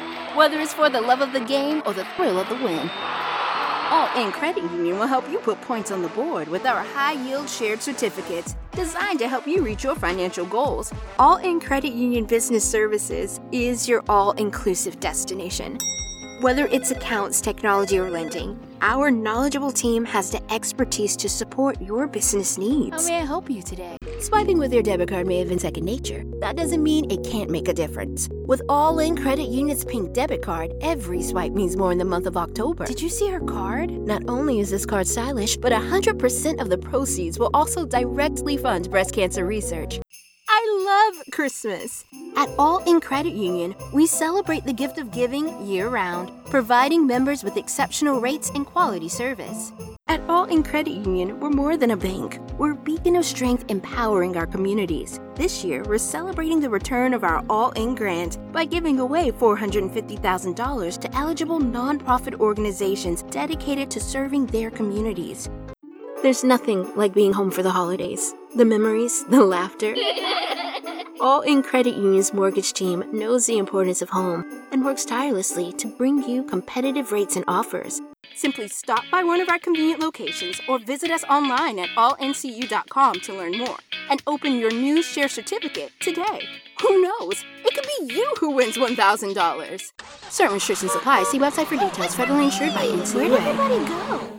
Whether it's for the love of the game or the thrill of the win. All-In Credit Union will help you put points on the board with our high-yield shared certificates designed to help you reach your financial goals. All-In Credit Union Business Services is your all-inclusive destination. Whether it's accounts, technology, or lending, our knowledgeable team has the expertise to support your business needs. How may I help you today? Swiping with your debit card may have been second nature. That doesn't mean it can't make a difference. With All-In Credit Union's pink debit card, every swipe means more in the month of October. Did you see her card? Not only is this card stylish, but 100% of the proceeds will also directly fund breast cancer research. I love Christmas. At All-In Credit Union, we celebrate the gift of giving year-round, providing members with exceptional rates and quality service. At All-In Credit Union, we're more than a bank. We're a beacon of strength empowering our communities. This year, we're celebrating the return of our All-In Grant by giving away $450,000 to eligible nonprofit organizations dedicated to serving their communities. There's nothing like being home for the holidays. The memories, the laughter. All-In Credit Union's mortgage team knows the importance of home and works tirelessly to bring you competitive rates and offers. Simply stop by one of our convenient locations or visit us online at allncu.com to learn more and open your new share certificate today. Who knows? It could be you who wins $1,000. Certain restrictions apply. See website for details. Federally insured by NCUA. Where'd everybody go?